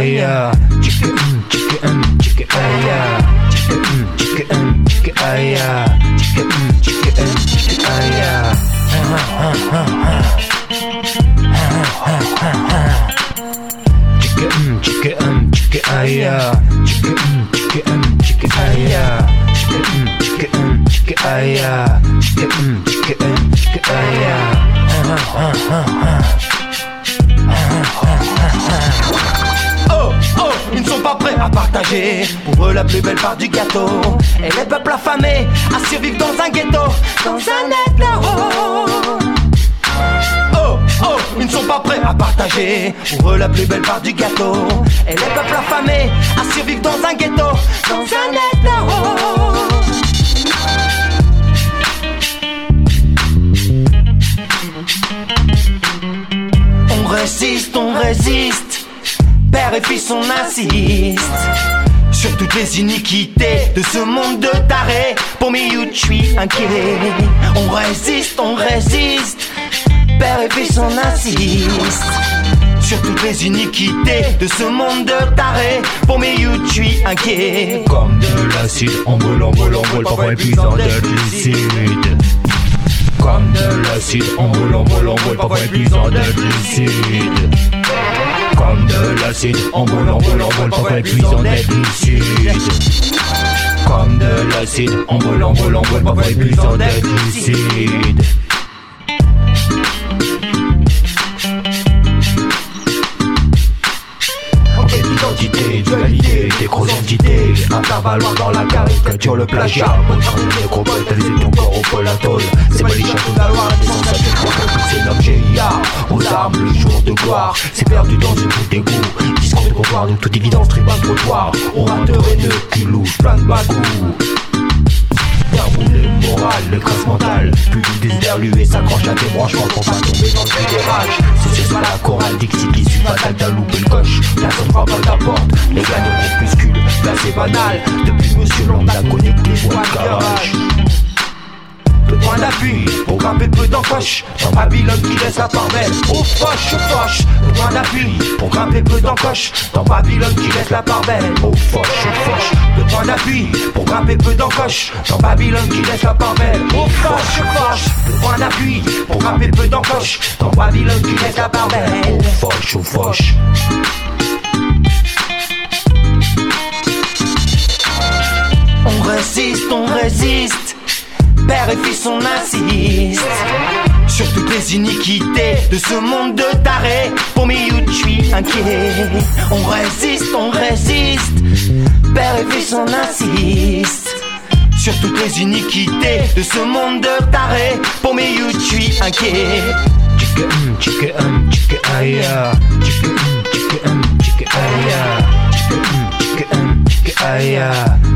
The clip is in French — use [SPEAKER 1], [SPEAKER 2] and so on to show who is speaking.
[SPEAKER 1] aya, chicka chicka aya, chicka aya, chicka aya. Chicka aya, chicka aya, chicka aya, chicka aya.
[SPEAKER 2] Oh, oh, ils ne sont pas prêts à partager. Pour eux la plus belle part du gâteau. Et les peuples affamés à survivre dans un ghetto, dans un hétéro. Oh, oh, ils ne sont pas prêts à partager. Pour eux la plus belle part du gâteau. Et les peuples affamés à survivre dans un ghetto, dans un hétéro. On résiste, père et fils on insiste sur toutes les iniquités de ce monde de tarés. Pour milieu je suis inquiet. On résiste, père et fils on insiste sur toutes les iniquités de ce monde de tarés. Pour milieu je suis inquiet.
[SPEAKER 1] Comme de l'acide, on brûle, parfois épuisant d'être lucide. Comme de l'acide, on brûle, parfois épuisant d'être lucide. Comme de l'acide, on brûle, parfois épuisant d'être lucide. Comme de l'acide, on brûle, parfois épuisant d'être lucide. Identité, dualité, des grosses entités, intervalloir dans la caricature, le plagiat. Les nécropotes, elles étaient encore au pôle atoll. C'est pas les châteaux d'Aloire, des sensations, c'est l'objet IA. Aux armes, le jour de gloire, c'est perdu dans une boue d'égout. Discours de comptoir de toute évidence, tribun trottoir. Orateur haineux qui louche plein de bagous. Roulé moral, le crasse mental. Plus du désherlué s'accroche à tes branchements pour pas tomber dans le puits des rages. C'est pas la chorale Dixit, l'issue fatale, t'as loupé le coche. Personne frappe à ta porte, les gagnants groupuscules. Là c'est banal, depuis Monsieur Long a connecté pour un garage. Peu de point d'appui pour grimper peu d'encoche. Dans Babylone qui laisse la part belle aux foches, aux foches. Peu de point d'appui pour grimper peu d'encoche. Dans Babylone qui laisse la part belle aux foches, aux foches. Peu de point d'appui pour grimper peu d'encoche. Dans Babylone qui laisse la part belle aux foches, aux foches. Peu de point d'appui pour grimper peu d'encoche. Dans Babylone qui laisse la part belle aux foches, aux foches. On résiste, père et fils on insiste sur toutes les iniquités de ce monde de tarés. Pour milieu je suis inquiet. On résiste, père et fils on insiste sur toutes les iniquités de ce monde de tarés. Pour milieu je suis inquiet. Chicka aya, chicka aya, chicka aya.